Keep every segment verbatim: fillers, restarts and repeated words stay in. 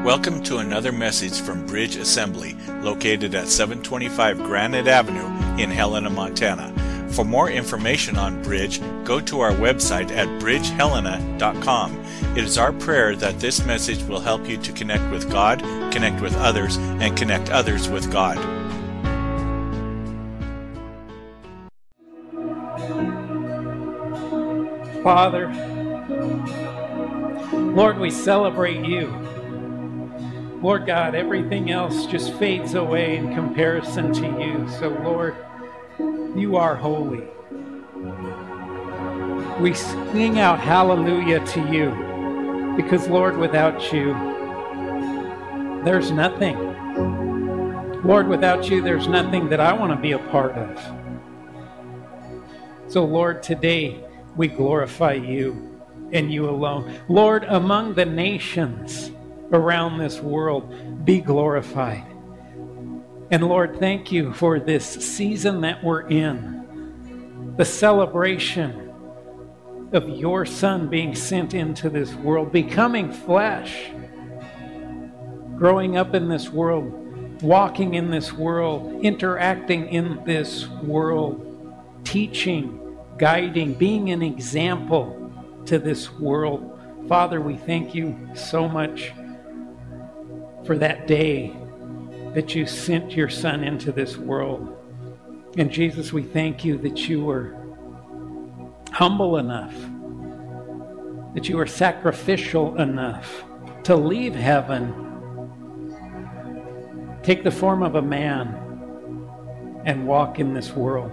Welcome to another message from Bridge Assembly, located at seven twenty-five Granite Avenue in Helena, Montana. For more information on Bridge, go to our website at bridge helena dot com. It is our prayer that this message will help you to connect with God, connect with others, and connect others with God. Father, Lord, we celebrate you. Lord God, everything else just fades away in comparison to you. So, Lord, you are holy. We sing out hallelujah to you because, Lord, without you, there's nothing. Lord, without you, there's nothing that I want to be a part of. So, Lord, today we glorify you and you alone. Lord, among the nations around this world, be glorified. And Lord, thank you for this season that we're in, the celebration of your Son being sent into this world, becoming flesh, growing up in this world, walking in this world, interacting in this world, teaching, guiding, being an example to this world. Father, we thank you so much for that day that you sent your Son into this world. And Jesus, we thank you that you were humble enough, that you were sacrificial enough to leave heaven, take the form of a man, and walk in this world.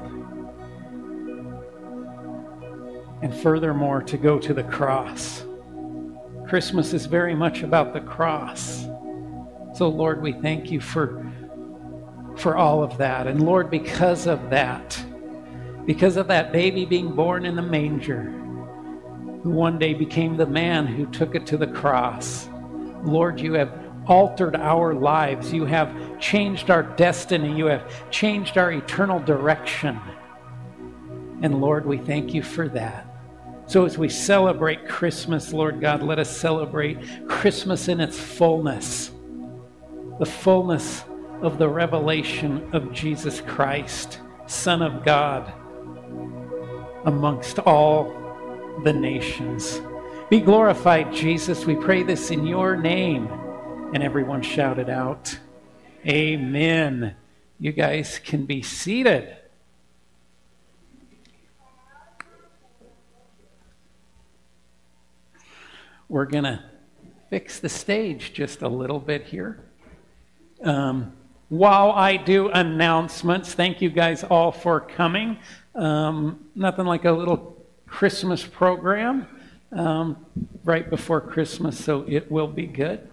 And furthermore, to go to the cross. Christmas is very much about the cross. So, Lord, we thank you for, for all of that. And, Lord, because of that, because of that baby being born in the manger, who one day became the man who took it to the cross, Lord, you have altered our lives. You have changed our destiny. You have changed our eternal direction. And, Lord, we thank you for that. So as we celebrate Christmas, Lord God, let us celebrate Christmas in its fullness. The fullness of the revelation of Jesus Christ, Son of God, amongst all the nations. Be glorified, Jesus. We pray this in your name. And everyone shouted out, Amen. You guys can be seated. We're going to fix the stage just a little bit here. Um, while I do announcements, thank you guys all for coming. Um, nothing like a little Christmas program um, right before Christmas, so it will be good.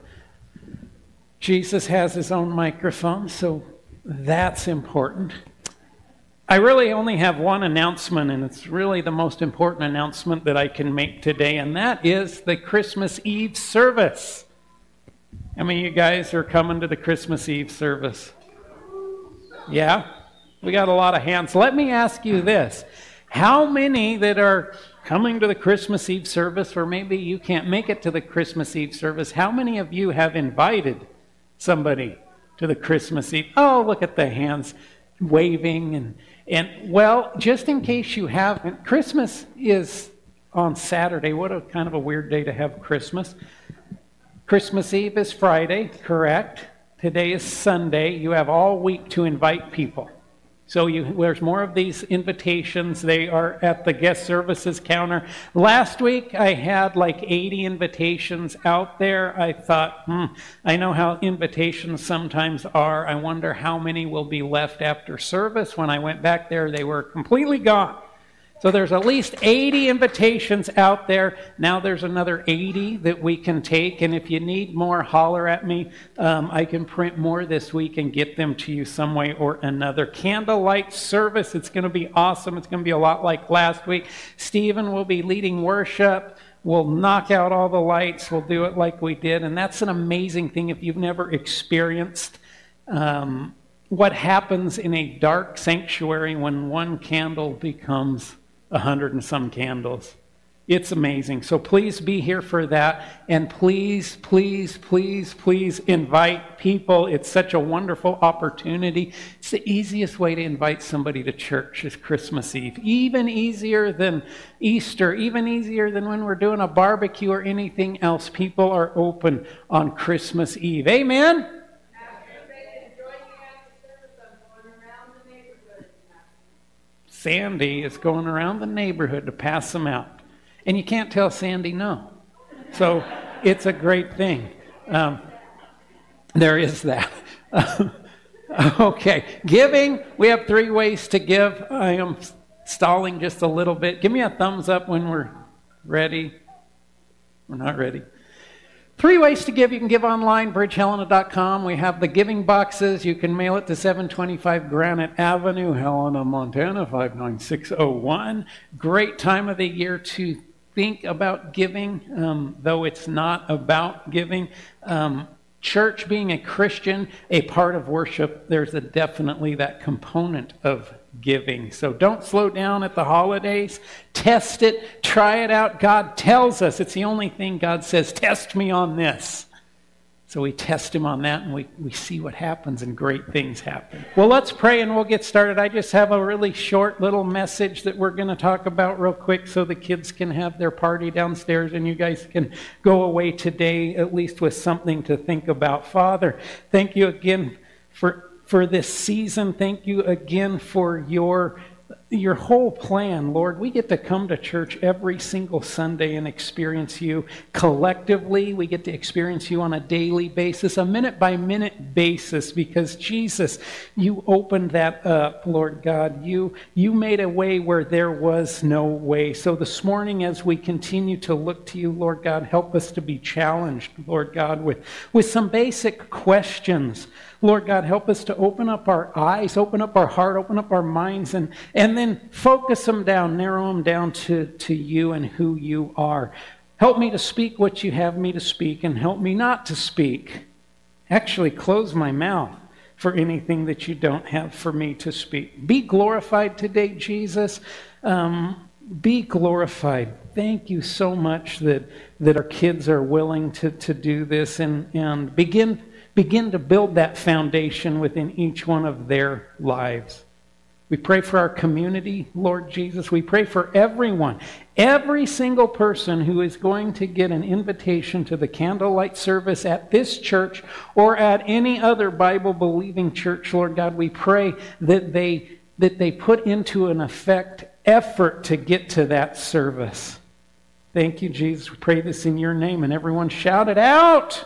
Jesus has his own microphone, so that's important. I really only have one announcement, and it's really the most important announcement that I can make today, and that is the Christmas Eve service. How many of you guys are coming to the Christmas Eve service? Yeah? We got a lot of hands. Let me ask you this. How many that are coming to the Christmas Eve service, or maybe you can't make it to the Christmas Eve service, how many of you have invited somebody to the Christmas Eve? Oh, look at the hands waving. And, and well, just in case you haven't, Christmas is on Saturday. What a kind of a weird day to have Christmas. Christmas Eve is Friday, correct? Today is Sunday. You have all week to invite people. So you, there's more of these invitations. They are at the guest services counter. Last week, I had like eighty invitations out there. I thought, hmm, I know how invitations sometimes are. I wonder how many will be left after service. When I went back there, they were completely gone. So there's at least eighty invitations out there. Now there's another eighty that we can take. And if you need more, holler at me. Um, I can print more this week and get them to you some way or another. Candlelight service. It's going to be awesome. It's going to be a lot like last week. Stephen will be leading worship. We'll knock out all the lights. We'll do it like we did. And that's an amazing thing if you've never experienced um, what happens in a dark sanctuary when one candle becomes a hundred and some candles. It's amazing. So please be here for that. And please, please, please, please invite people. It's such a wonderful opportunity. It's the easiest way to invite somebody to church is Christmas Eve. Even easier than Easter, even easier than when we're doing a barbecue or anything else. People are open on Christmas Eve. Amen? Sandy is going around the neighborhood to pass them out. And you can't tell Sandy no. So it's a great thing. Um, there is that. Okay. Giving, we have three ways to give. I am stalling just a little bit. Give me a thumbs up when we're ready. We're not ready. Three ways to give. You can give online, bridge helena dot com. We have the giving boxes. You can mail it to seven twenty-five Granite Avenue, Helena, Montana, five nine six oh one. Great time of the year to think about giving, um, though it's not about giving. Um, church, being a Christian, a part of worship, there's a definitely that component of giving. So don't slow down at the holidays. Test it. Try it out. God tells us. It's the only thing God says, test me on this. So we test him on that, and we, we see what happens, and great things happen. Well, let's pray, and we'll get started. I just have a really short little message that we're going to talk about real quick so the kids can have their party downstairs, and you guys can go away today at least with something to think about. Father, thank you again for, for this season. Thank you again for your your whole plan, Lord. We get to come to church every single Sunday and experience you collectively. We get to experience you on a daily basis, a minute-by-minute basis, because Jesus, you opened that up, Lord God. You, you made a way where there was no way. So this morning, as we continue to look to you, Lord God, help us to be challenged, Lord God, with, with some basic questions. Lord God, help us to open up our eyes, open up our heart, open up our minds, and, and then focus them down, narrow them down to, to you and who you are. Help me to speak what you have me to speak, and help me not to speak. Actually, close my mouth for anything that you don't have for me to speak. Be glorified today, Jesus. Um, be glorified. Thank you so much that, that our kids are willing to, to do this and, and begin Begin to build that foundation within each one of their lives. We pray for our community, Lord Jesus. We pray for everyone, every single person who is going to get an invitation to the candlelight service at this church or at any other Bible-believing church, Lord God. We pray that they, that they put into an effect effort to get to that service. Thank you, Jesus. We pray this in your name, and everyone shout it out.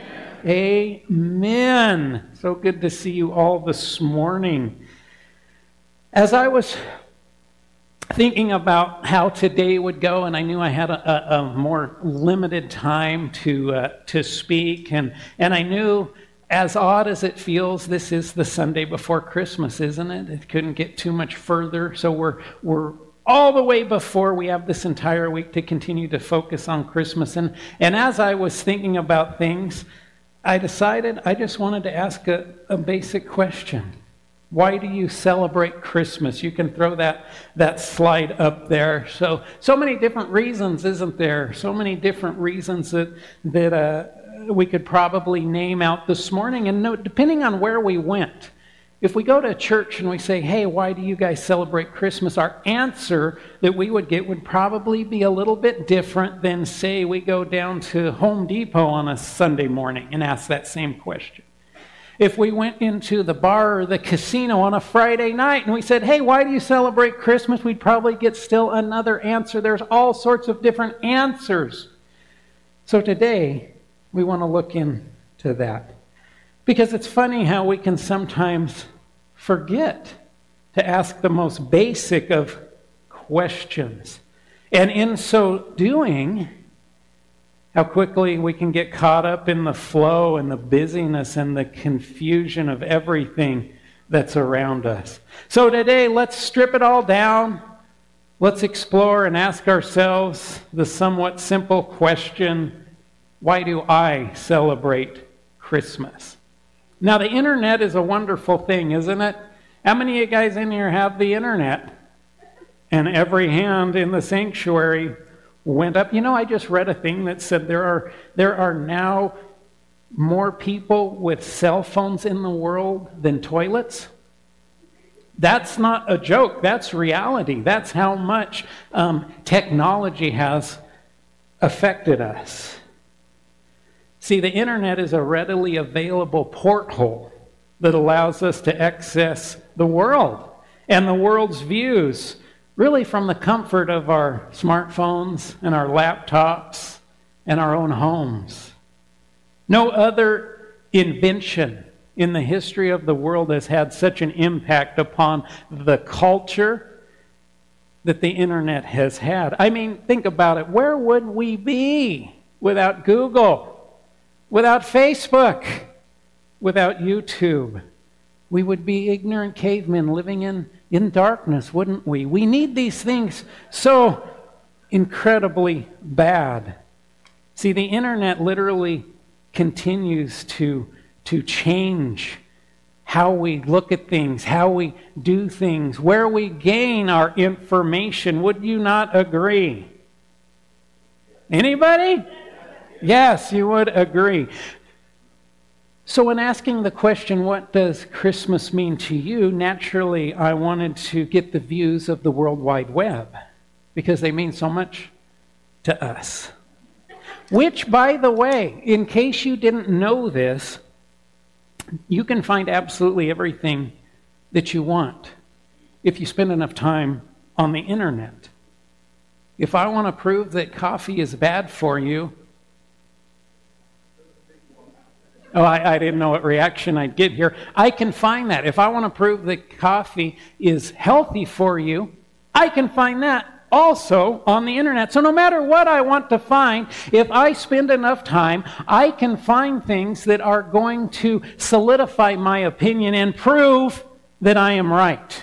Amen. So good to see you all this morning. As I was thinking about how today would go, and I knew I had a, a, a more limited time to uh, to speak, and, and I knew, as odd as it feels, this is the Sunday before Christmas, isn't it? It couldn't get too much further, so we're we're all the way before we have this entire week to continue to focus on Christmas. And, and as I was thinking about things, I decided I just wanted to ask a, a basic question. Why do you celebrate Christmas? You can throw that, that slide up there. So, so many different reasons, isn't there? So many different reasons that, that uh, we could probably name out this morning. And no, depending on where we went, if we go to a church and we say, hey, why do you guys celebrate Christmas? Our answer that we would get would probably be a little bit different than, say, we go down to Home Depot on a Sunday morning and ask that same question. If we went into the bar or the casino on a Friday night and we said, hey, why do you celebrate Christmas? We'd probably get still another answer. There's all sorts of different answers. So today, we want to look into that. Because it's funny how we can sometimes forget to ask the most basic of questions. And in so doing, how quickly we can get caught up in the flow and the busyness and the confusion of everything that's around us. So today, let's strip it all down. Let's explore and ask ourselves the somewhat simple question, why do I celebrate Christmas? Now, the internet is a wonderful thing, isn't it? How many of you guys in here have the internet? And every hand in the sanctuary went up. You know, I just read a thing that said there are there are now more people with cell phones in the world than toilets. That's not a joke. That's reality. That's how much um, technology has affected us. See, the internet is a readily available porthole that allows us to access the world and the world's views, really from the comfort of our smartphones and our laptops and our own homes. No other invention in the history of the world has had such an impact upon the culture that the internet has had. I mean, think about it. Where would we be without Google, without Facebook, without YouTube? We would be ignorant cavemen living in, in darkness, wouldn't we? We need these things so incredibly bad. See, the internet literally continues to, to change how we look at things, how we do things, where we gain our information. Would you not agree? Anybody? Yes, you would agree. So when asking the question, what does Christmas mean to you? Naturally, I wanted to get the views of the World Wide Web because they mean so much to us. Which, by the way, in case you didn't know this, you can find absolutely everything that you want if you spend enough time on the internet. If I want to prove that coffee is bad for you, oh, I, I didn't know what reaction I'd get here. I can find that. If I want to prove that coffee is healthy for you, I can find that also on the internet. So no matter what I want to find, if I spend enough time, I can find things that are going to solidify my opinion and prove that I am right.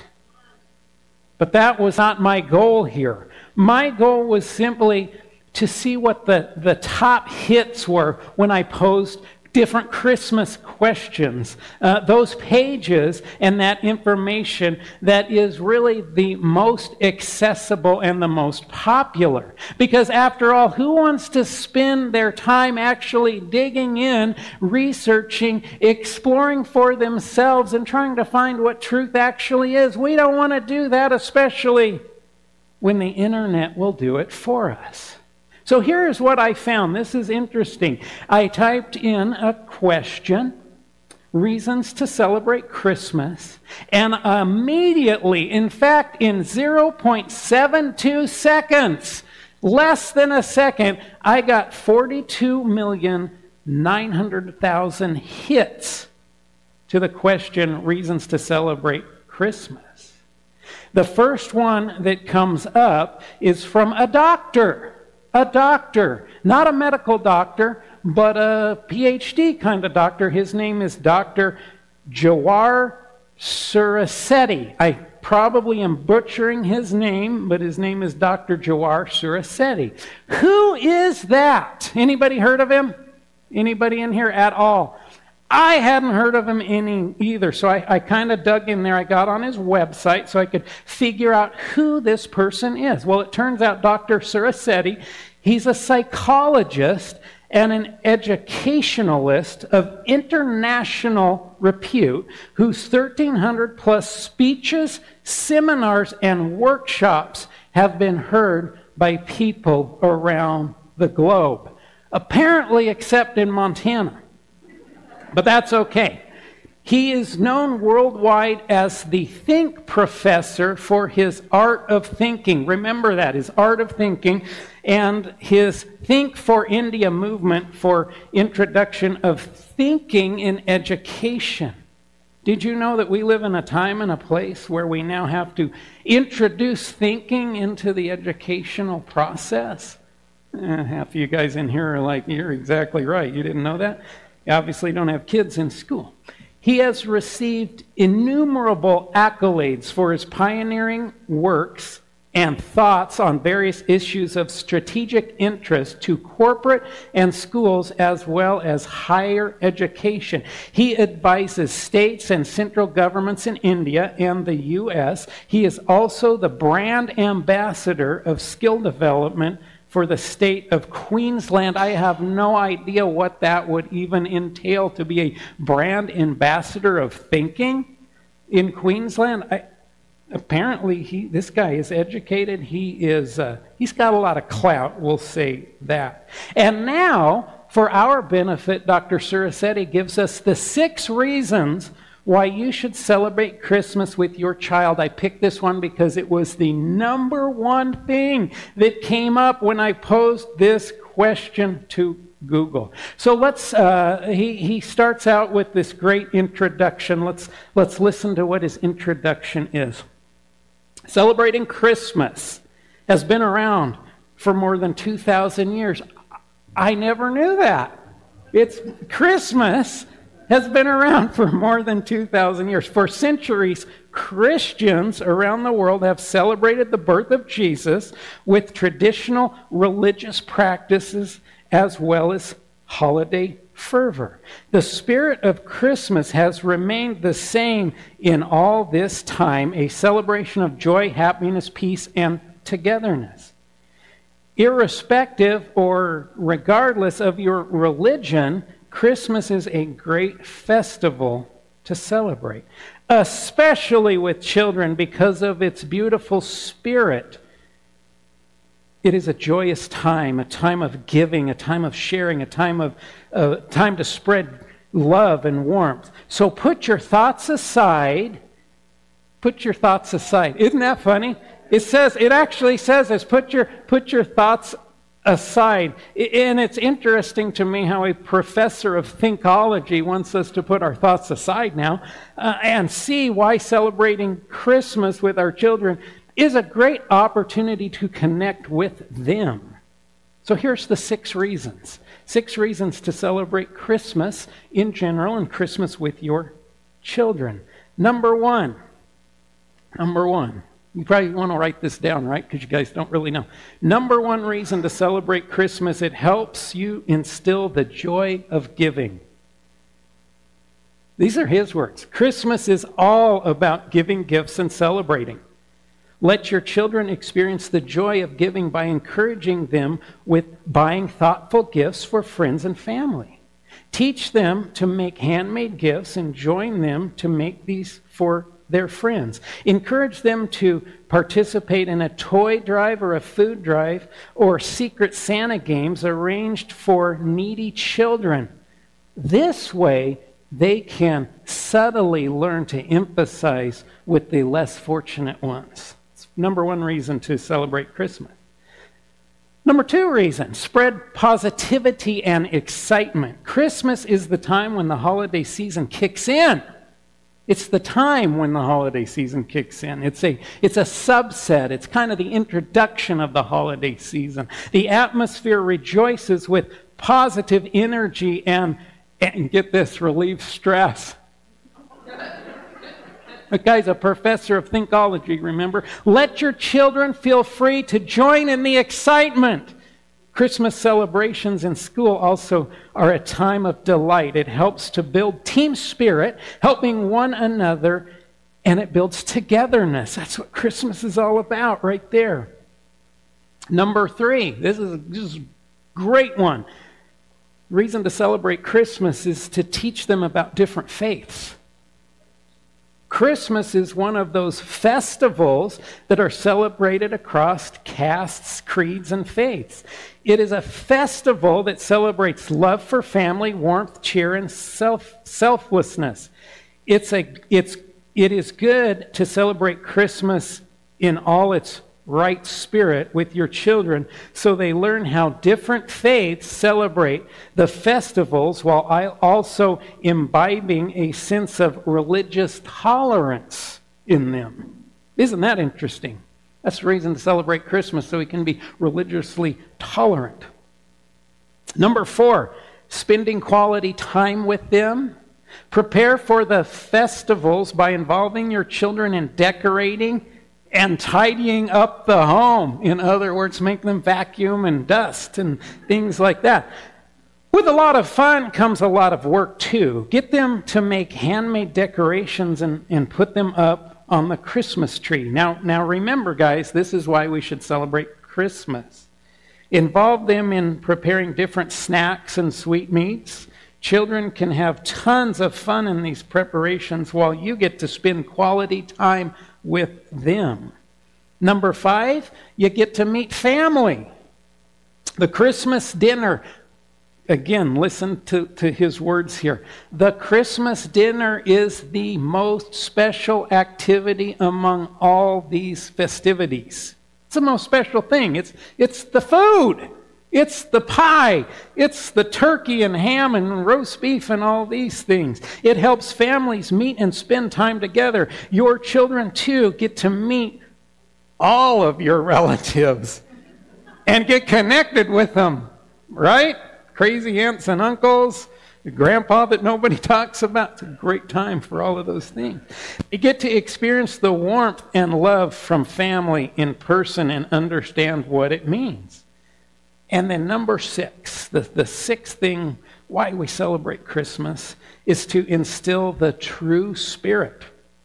But that was not my goal here. My goal was simply to see what the, the top hits were when I posed different Christmas questions. Uh, those pages and that information that is really the most accessible and the most popular. Because after all, who wants to spend their time actually digging in, researching, exploring for themselves, and trying to find what truth actually is? We don't want to do that, especially when the internet will do it for us. So here's what I found. This is interesting. I typed in a question, reasons to celebrate Christmas, and immediately, in fact, in zero point seven two seconds, less than a second, I got forty-two million nine hundred thousand hits to the question, reasons to celebrate Christmas. The first one that comes up is from a doctor. A doctor, not a medical doctor, but a P H D kind of doctor. His name is Doctor Jawar Surisetti. I probably am butchering his name, but his name is Doctor Jawar Surisetti. Who is that? Anybody heard of him? Anybody in here at all? I hadn't heard of him any either, so I, I kind of dug in there. I got on his website so I could figure out who this person is. Well, it turns out Doctor Surisetti, he's a psychologist and an educationalist of international repute whose thirteen hundred plus speeches, seminars, and workshops have been heard by people around the globe. Apparently except in Montana. But that's okay. He is known worldwide as the Think Professor for his art of thinking. Remember that, his art of thinking, and his Think for India movement for introduction of thinking in education. Did you know that we live in a time and a place where we now have to introduce thinking into the educational process? Eh, half of you guys in here are like, you're exactly right. You didn't know that? You obviously don't have kids in school. He has received innumerable accolades for his pioneering works and thoughts on various issues of strategic interest to corporate and schools as well as higher education. He advises states and central governments in India and the U S. He is also the brand ambassador of skill development for the state of Queensland. I have no idea what that would even entail to be a brand ambassador of thinking in Queensland. I, apparently, he, this guy is educated. He is, uh, he's got a lot of clout, we'll say that. And now, for our benefit, Doctor Surisetti gives us the six reasons why you should celebrate Christmas with your child. I picked this one because it was the number one thing that came up when I posed this question to Google. So let's, uh, he, he starts out with this great introduction. Let's, let's listen to what his introduction is. Celebrating Christmas has been around for more than two thousand years. I never knew that. It's Christmas has been around for more than two thousand years. For centuries, Christians around the world have celebrated the birth of Jesus with traditional religious practices as well as holiday fervor. The spirit of Christmas has remained the same in all this time, a celebration of joy, happiness, peace, and togetherness. Irrespective or regardless of your religion, Christmas is a great festival to celebrate, especially with children because of its beautiful spirit. It is a joyous time, a time of giving, a time of sharing, a time of uh, time to spread love and warmth. So put your thoughts aside. Put your thoughts aside. Isn't that funny? It says, it actually says this, put your put your thoughts aside. And it's interesting to me how a professor of thinkology wants us to put our thoughts aside now uh, and see why celebrating Christmas with our children is a great opportunity to connect with them. So here's the six reasons. Six reasons to celebrate Christmas in general and Christmas with your children. Number one. Number one. You probably want to write this down, right? Because you guys don't really know. Number one reason to celebrate Christmas, it helps you instill the joy of giving. These are his words. Christmas is all about giving gifts and celebrating. Let your children experience the joy of giving by encouraging them with buying thoughtful gifts for friends and family. Teach them to make handmade gifts and join them to make these for their friends. Encourage them to participate in a toy drive or a food drive or Secret Santa games arranged for needy children. This way, they can subtly learn to empathize with the less fortunate ones. It's number one reason to celebrate Christmas. Number two reason, spread positivity and excitement. Christmas is the time when the holiday season kicks in. It's the time when the holiday season kicks in. It's a, it's a subset. It's kind of the introduction of the holiday season. The atmosphere rejoices with positive energy and, and get this, relieve stress. The guy's a professor of thinkology, remember? Let your children feel free to join in the excitement. Christmas celebrations in school also are a time of delight. It helps to build team spirit, helping one another, and it builds togetherness. That's what Christmas is all about right there. Number three, this is a, this is a great one. Reason to celebrate Christmas is to teach them about different faiths. Christmas is one of those festivals that are celebrated across castes, creeds, and faiths. It is a festival that celebrates love for family, warmth, cheer, and self, selflessness. It's a, it's, it is good to celebrate Christmas in all its right spirit with your children so they learn how different faiths celebrate the festivals while also imbibing a sense of religious tolerance in them. Isn't that interesting? That's the reason to celebrate Christmas, so we can be religiously tolerant. Number four, spending quality time with them. Prepare for the festivals by involving your children in decorating and tidying up the home. In other words, make them vacuum and dust and things like that. With a lot of fun comes a lot of work too. Get them to make handmade decorations and, and put them up on the Christmas tree. Now, now remember, guys, this is why we should celebrate Christmas. Involve them in preparing different snacks and sweetmeats. Children can have tons of fun in these preparations while you get to spend quality time with them. Number five, you get to meet family. The Christmas dinner, again, listen to, to his words here. The Christmas dinner is the most special activity among all these festivities. It's the most special thing. It's, it's the food. It's the pie. It's the turkey and ham and roast beef and all these things. It helps families meet and spend time together. Your children, too, get to meet all of your relatives and get connected with them, right? Crazy aunts and uncles, the grandpa that nobody talks about. It's a great time for all of those things. You get to experience the warmth and love from family in person and understand what it means. And then number six, the, the sixth thing why we celebrate Christmas is to instill the true spirit.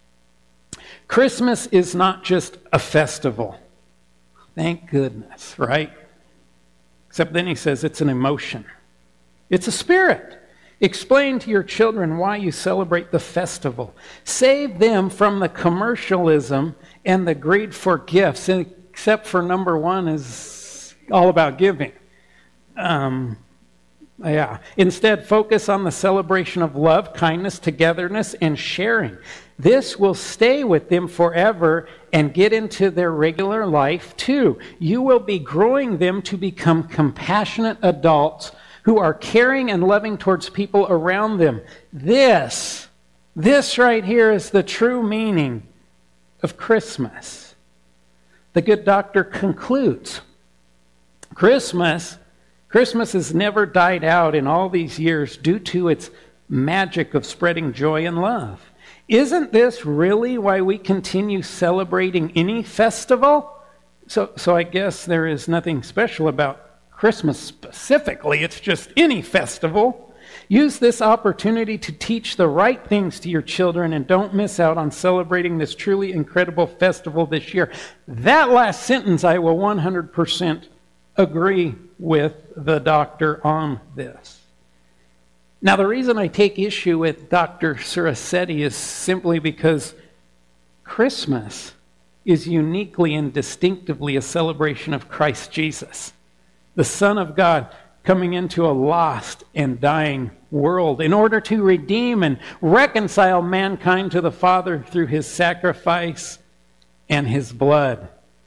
Christmas is not just a festival. Thank goodness, right? Except then he says it's an emotion. It's a spirit. Explain to your children why you celebrate the festival. Save them from the commercialism and the greed for gifts, except for number one is all about giving. Um, yeah. Instead, focus on the celebration of love, kindness, togetherness, and sharing. This will stay with them forever and get into their regular life too. You will be growing them to become compassionate adults who are caring and loving towards people around them. This, this right here is the true meaning of Christmas. The good doctor concludes, Christmas, Christmas has never died out in all these years due to its magic of spreading joy and love. Isn't this really why we continue celebrating any festival? So, so I guess there is nothing special about Christmas specifically. It's just any festival. Use this opportunity to teach the right things to your children and don't miss out on celebrating this truly incredible festival this year. That last sentence I will one hundred percent agree with the doctor on this. Now, the reason I take issue with Doctor Surasetti is simply because Christmas is uniquely and distinctively a celebration of Christ Jesus, the Son of God, coming into a lost and dying world in order to redeem and reconcile mankind to the Father through his sacrifice and his blood.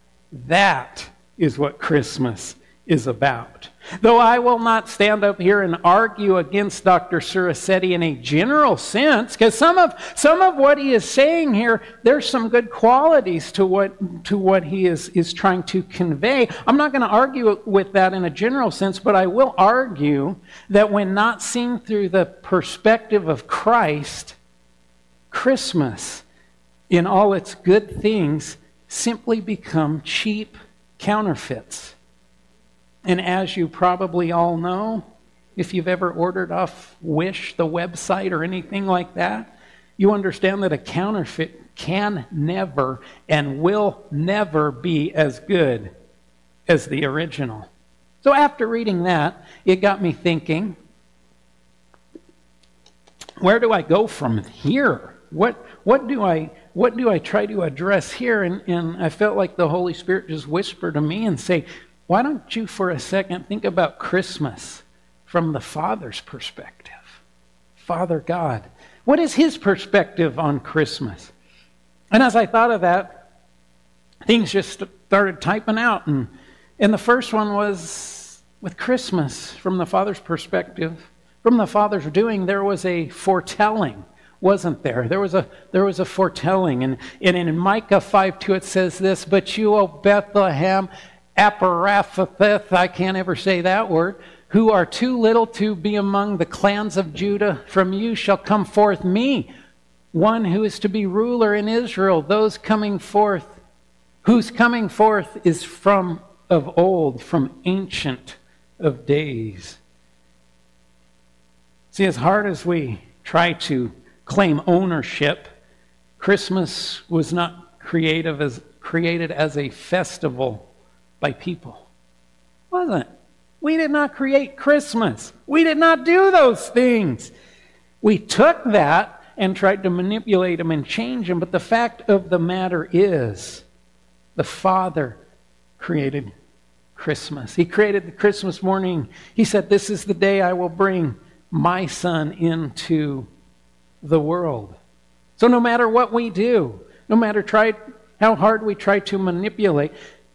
That is what Christmas is about. Though I will not stand up here and argue against Doctor Surasetti in a general sense, because some of some of what he is saying here, there's some good qualities to what to what he is, is trying to convey. I'm not going to argue with that in a general sense, but I will argue that when not seen through the perspective of Christ, Christmas, in all its good things, simply become cheap counterfeits. And as you probably all know, if you've ever ordered off Wish, the website, or anything like that, you understand that a counterfeit can never and will never be as good as the original. So after reading that, it got me thinking, where do I go from here? What what do I what do I try to address here? And, and I felt like the Holy Spirit just whispered to me and say, why don't you for a second think about Christmas from the Father's perspective? Father God. What is his perspective on Christmas? And as I thought of that, things just started typing out. And, and the first one was with Christmas from the Father's perspective. From the Father's doing, there was a foretelling, wasn't there? There was a there was a foretelling. And, and in Micah five two it says this, but you, O Bethlehem, Ephrathah, I can't ever say that word, who are too little to be among the clans of Judah, from you shall come forth me, one who is to be ruler in Israel. Those coming forth, whose coming forth is from of old, from ancient of days. See, as hard as we try to claim ownership, Christmas was not creative as, created as a festival by people. wasn't. We did not create Christmas. We did not do those things. We took that and tried to manipulate them and change them. But the fact of the matter is, the Father created Christmas. He created the Christmas morning. He said, this is the day I will bring my Son into the world. So no matter what we do, no matter try, how hard we try to manipulate,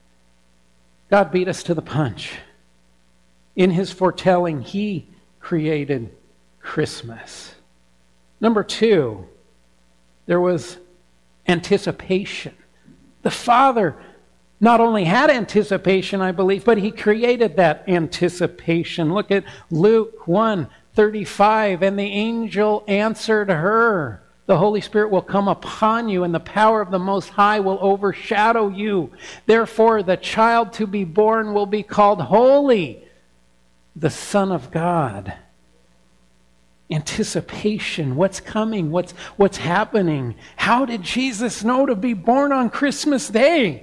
God beat us to the punch. In His foretelling, He created Christmas. Number two, there was anticipation. The Father not only had anticipation, I believe, but He created that anticipation. Look at Luke one thirty-five. And the angel answered her, the Holy Spirit will come upon you, and the power of the Most High will overshadow you. Therefore, the child to be born will be called Holy, the Son of God. Anticipation. What's coming? What's, what's happening? How did Jesus know to be born on Christmas Day?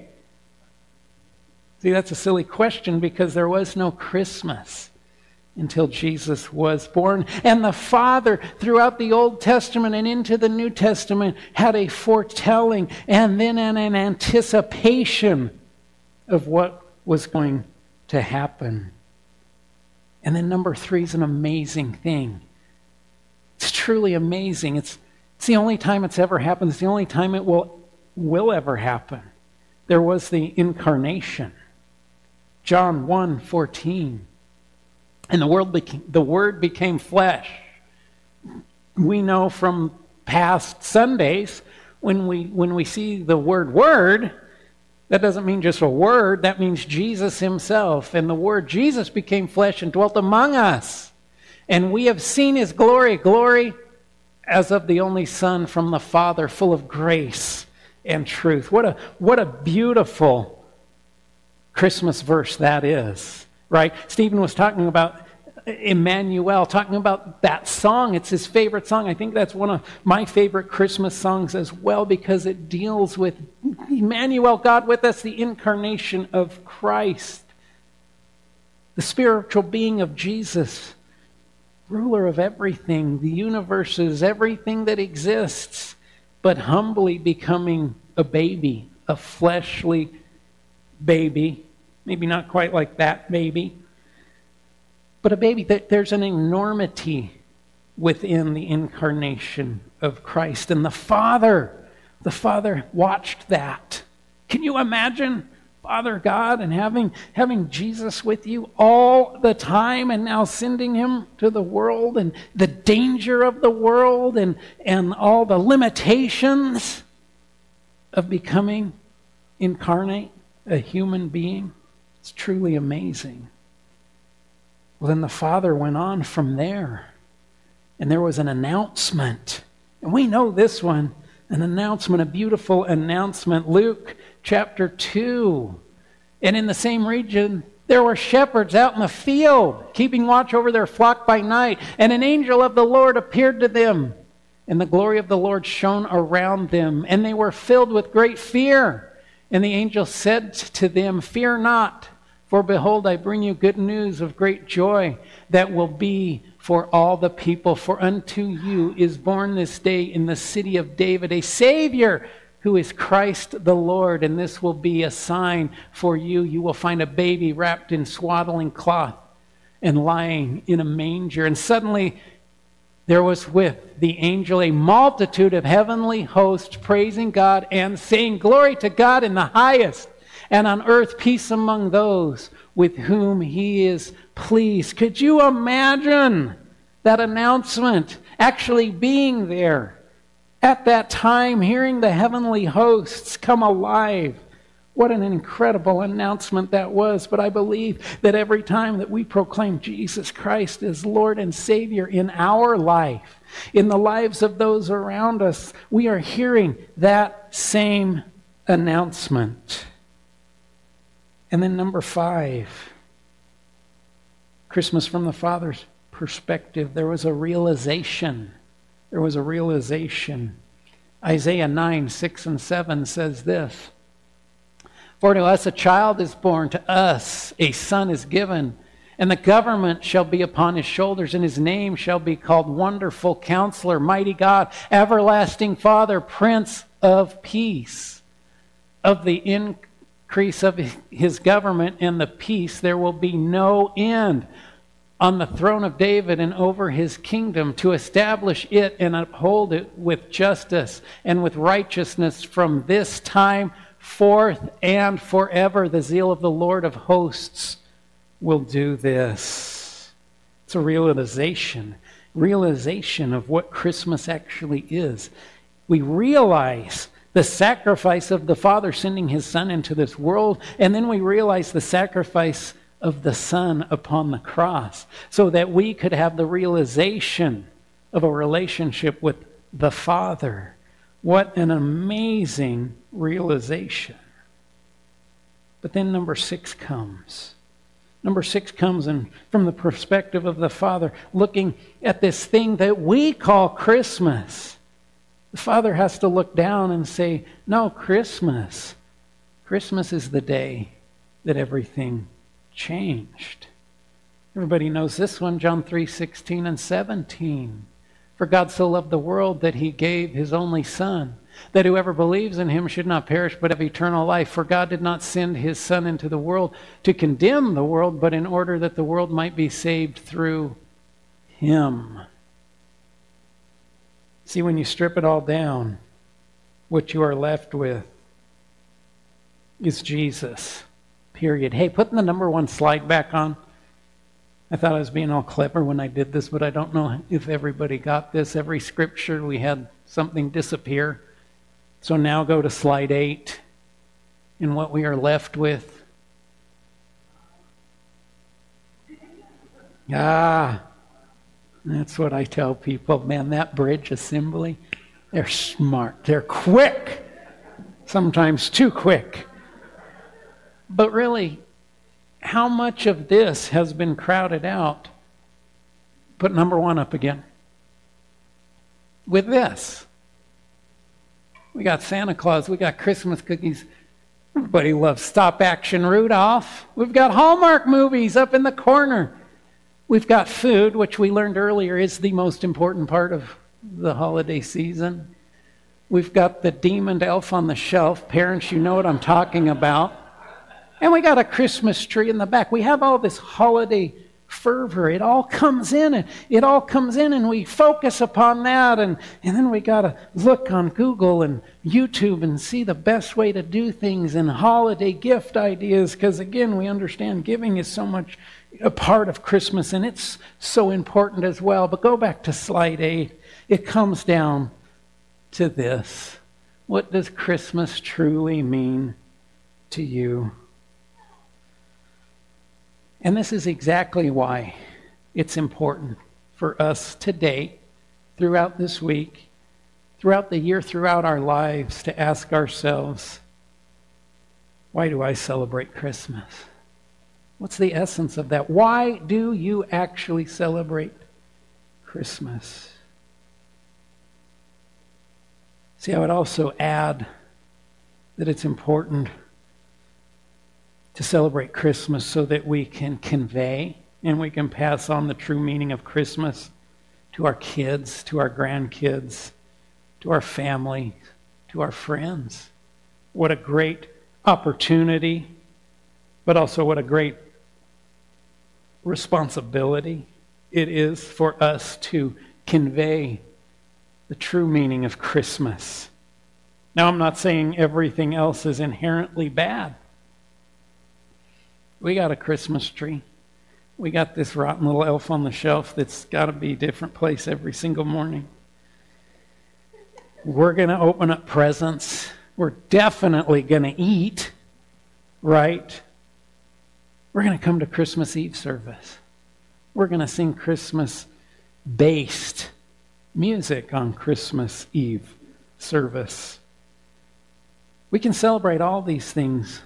See, that's a silly question because there was no Christmas until Jesus was born. And the Father, throughout the Old Testament and into the New Testament, had a foretelling and then an, an anticipation of what was going to happen. And then number three is an amazing thing. It's truly amazing. It's, it's the only time it's ever happened. It's the only time it will, will ever happen. There was the incarnation. John one fourteen. And the world became, the Word became flesh. We know from past Sundays, when we when we see the word word, that doesn't mean just a word, that means Jesus Himself. And the Word Jesus became flesh and dwelt among us. And we have seen His glory, glory as of the only Son from the Father, full of grace and truth. What a what a beautiful Christmas verse that is, right? Stephen was talking about Emmanuel, talking about that song. It's his favorite song. I think that's one of my favorite Christmas songs as well because it deals with Emmanuel, God with us, the incarnation of Christ, the spiritual being of Jesus, ruler of everything, the universes, everything that exists, but humbly becoming a baby, a fleshly baby. Maybe not quite like that baby, but a baby. There's an enormity within the incarnation of Christ. And the Father, the Father watched that. Can you imagine Father God and having, having Jesus with you all the time and now sending Him to the world and the danger of the world and, and all the limitations of becoming incarnate, a human being? It's truly amazing. Well, then the Father went on from there, and there was an announcement. And we know this one, an announcement, a beautiful announcement. Luke chapter two. And in the same region, there were shepherds out in the field, keeping watch over their flock by night. And an angel of the Lord appeared to them, and the glory of the Lord shone around them. And they were filled with great fear. And the angel said to them, "Fear not, for behold, I bring you good news of great joy that will be for all the people. For unto you is born this day in the city of David a Savior, who is Christ the Lord. And this will be a sign for you. You will find a baby wrapped in swaddling cloth and lying in a manger." And suddenly there was with the angel a multitude of heavenly hosts praising God and saying, "Glory to God in the highest, and on earth peace among those with whom He is pleased." Could you imagine that announcement actually being there at that time, hearing the heavenly hosts come alive? What an incredible announcement that was. But I believe that every time that we proclaim Jesus Christ as Lord and Savior in our life, in the lives of those around us, we are hearing that same announcement. And then number five, Christmas from the Father's perspective. There was a realization. There was a realization. Isaiah nine, six and seven says this: For to us a child is born, to us a son is given, and the government shall be upon his shoulders, and his name shall be called Wonderful Counselor, Mighty God, Everlasting Father, Prince of Peace. Of the increase of his government and the peace there will be no end on the throne of David and over his kingdom, to establish it and uphold it with justice and with righteousness from this time forth and forever. The zeal of the Lord of hosts will do this. It's a realization, realization of what Christmas actually is. We realize the sacrifice of the Father sending his Son into this world, and then we realize the sacrifice of the Son upon the cross, so that we could have the realization of a relationship with the Father. What an amazing realization. But then number six comes. Number six comes and from the perspective of the Father, looking at this thing that we call Christmas. The Father has to look down and say, no, Christmas. Christmas is the day that everything changed. Everybody knows this one, John three sixteen and seventeen. For God so loved the world that he gave his only Son, that whoever believes in him should not perish but have eternal life. For God did not send his Son into the world to condemn the world, but in order that the world might be saved through him. See, when you strip it all down, what you are left with is Jesus. Period. Hey, putting the number one slide back on. I thought I was being all clever when I did this, but I don't know if everybody got this. Every scripture we had something disappear. So now go to slide eight. And what we are left with. Ah, that's what I tell people. Man, that bridge assembly, they're smart. They're quick. Sometimes too quick. But really, how much of this has been crowded out? Put number one up again. With this. We got Santa Claus. We got Christmas cookies. Everybody loves Stop Action Rudolph. We've got Hallmark movies up in the corner. We've got food, which we learned earlier is the most important part of the holiday season. We've got the demon elf on the shelf. Parents, you know what I'm talking about. And we got a Christmas tree in the back. We have all this holiday fervor. It all comes in, and it all comes in, and we focus upon that. And, and then we got to look on Google and YouTube and see the best way to do things and holiday gift ideas. Because again, we understand giving is so much a part of Christmas, and it's so important as well. But go back to slide eight. It comes down to this. What does Christmas truly mean to you? And this is exactly why it's important for us today, throughout this week, throughout the year, throughout our lives, to ask ourselves, why do I celebrate Christmas? What's the essence of that? Why do you actually celebrate Christmas? See, I would also add that it's important to celebrate Christmas so that we can convey and we can pass on the true meaning of Christmas to our kids, to our grandkids, to our family, to our friends. What a great opportunity, but also what a great responsibility it is for us to convey the true meaning of Christmas. Now, I'm not saying everything else is inherently bad. We got a Christmas tree. We got this rotten little elf on the shelf that's got to be a different place every single morning. We're going to open up presents. We're definitely going to eat, right? We're going to come to Christmas Eve service. We're going to sing Christmas-based music on Christmas Eve service. We can celebrate all these things,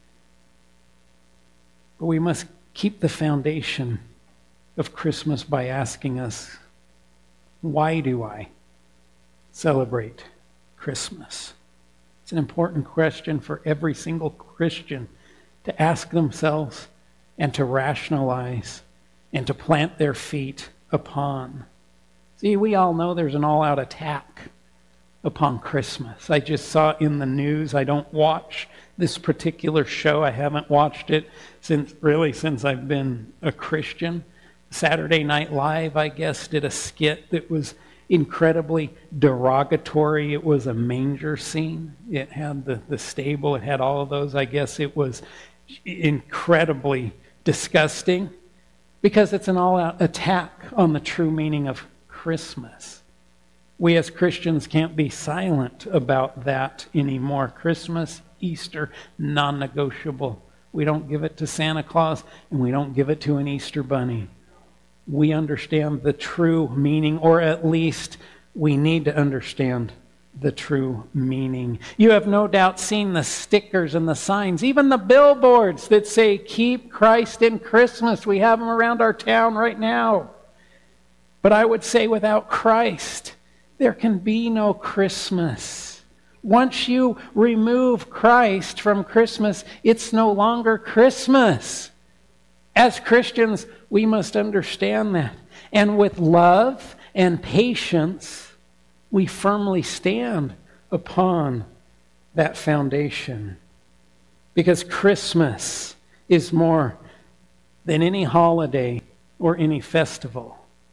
but we must keep the foundation of Christmas by asking us, why do I celebrate Christmas? It's an important question for every single Christian to ask themselves and to rationalize and to plant their feet upon. See, we all know there's an all-out attack upon Christmas. I just saw in the news. I don't watch this particular show. I haven't watched it since really since I've been a Christian. Saturday Night Live, I guess, did a skit that was incredibly derogatory. It was a manger scene. It had the, the stable. It had all of those. I guess it was incredibly disgusting because it's an all-out attack on the true meaning of Christmas. We as Christians can't be silent about that anymore. Christmas, Easter, non-negotiable. We don't give it to Santa Claus, and we don't give it to an Easter bunny. We understand the true meaning, or at least we need to understand the true meaning. You have no doubt seen the stickers and the signs, even the billboards that say, "Keep Christ in Christmas." We have them around our town right now. But I would say without Christ, there can be no Christmas. Once you remove Christ from Christmas, it's no longer Christmas. As Christians, we must understand that. And with love and patience, we firmly stand upon that foundation. Because Christmas is more than any holiday or any festival.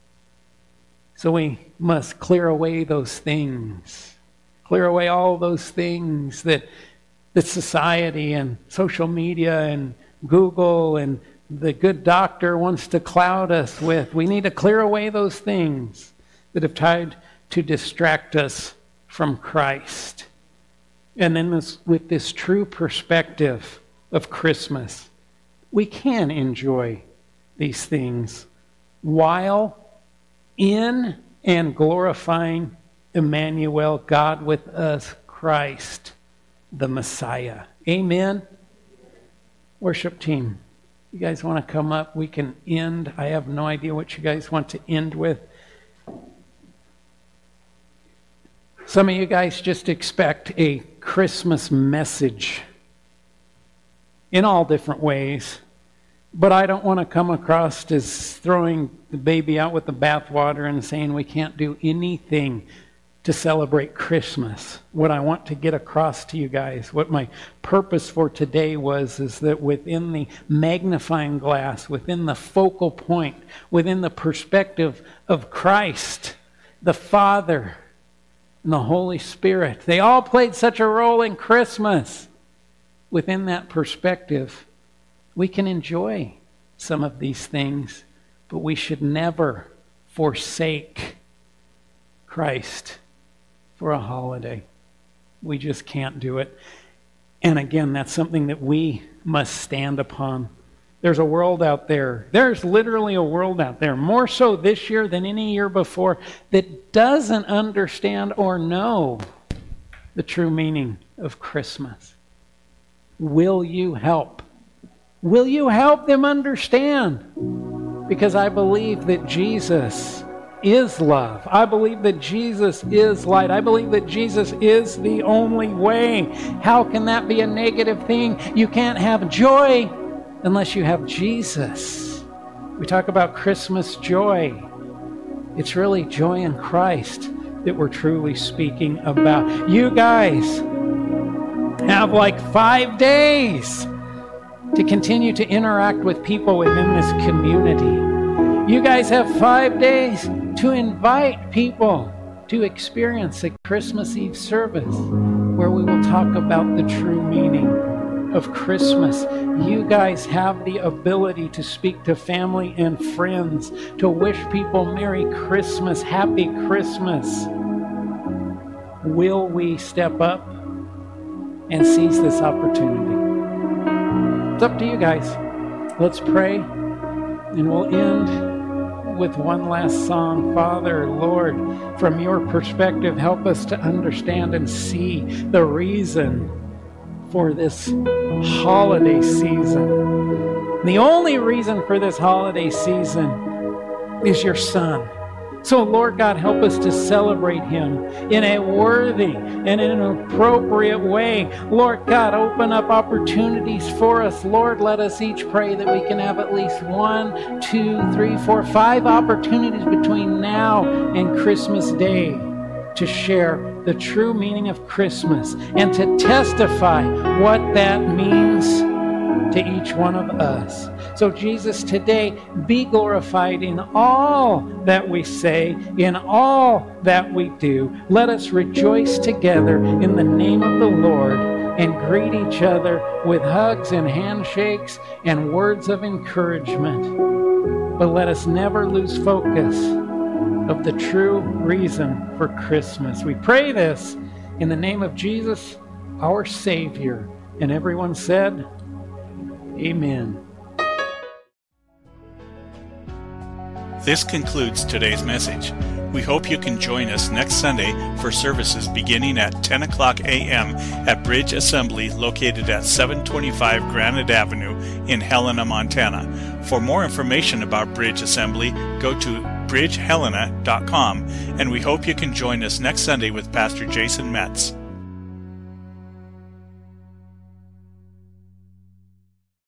So we must clear away those things. Clear away all those things that, that society and social media and Google and the good doctor wants to cloud us with. We need to clear away those things that have tried to distract us from Christ. And then this, with this true perspective of Christmas, we can enjoy these things while in and glorifying Emmanuel, God with us, Christ, the Messiah. Amen. Worship team, you guys want to come up? We can end. I have no idea what you guys want to end with. Some of you guys just expect a Christmas message in all different ways. But I don't want to come across as throwing the baby out with the bathwater and saying we can't do anything to celebrate Christmas. What I want to get across to you guys, what my purpose for today was, is that within the magnifying glass, within the focal point, within the perspective of Christ, the Father, and the Holy Spirit, they all played such a role in Christmas. Within that perspective, we can enjoy some of these things, but we should never forsake Christ for a holiday. We just can't do it. And again, that's something that we must stand upon. There's a world out there. There's literally a world out there, more so this year than any year before, that doesn't understand or know the true meaning of Christmas. Will you help? Will you help them understand? Because I believe that Jesus is love. I believe that Jesus is light. I believe that Jesus is the only way. How can that be a negative thing? You can't have joy unless you have Jesus. We talk about Christmas joy. It's really joy in Christ that we're truly speaking about. You guys have like five days to continue to interact with people within this community. You guys have five days to invite people to experience a Christmas Eve service where we will talk about the true meaning of Christmas. You guys have the ability to speak to family and friends, to wish people Merry Christmas, Happy Christmas. Will we step up and seize this opportunity? It's up to you guys. Let's pray, and we'll end with one last song. Father, Lord, from your perspective, help us to understand and see the reason for this holiday season. The only reason for this holiday season is your Son. So, Lord God, help us to celebrate him in a worthy and in an appropriate way. Lord God, open up opportunities for us. Lord, let us each pray that we can have at least one, two, three, four, five opportunities between now and Christmas Day to share the true meaning of Christmas and to testify what that means to each one of us. So Jesus, today, be glorified in all that we say, in all that we do. Let us rejoice together in the name of the Lord and greet each other with hugs and handshakes and words of encouragement. But let us never lose focus of the true reason for Christmas. We pray this in the name of Jesus, our Savior. And everyone said, Amen. This concludes today's message. We hope you can join us next Sunday for services beginning at ten o'clock a.m. at Bridge Assembly located at seven twenty-five Granite Avenue in Helena, Montana. For more information about Bridge Assembly, go to bridge helena dot com, and we hope you can join us next Sunday with Pastor Jason Metz.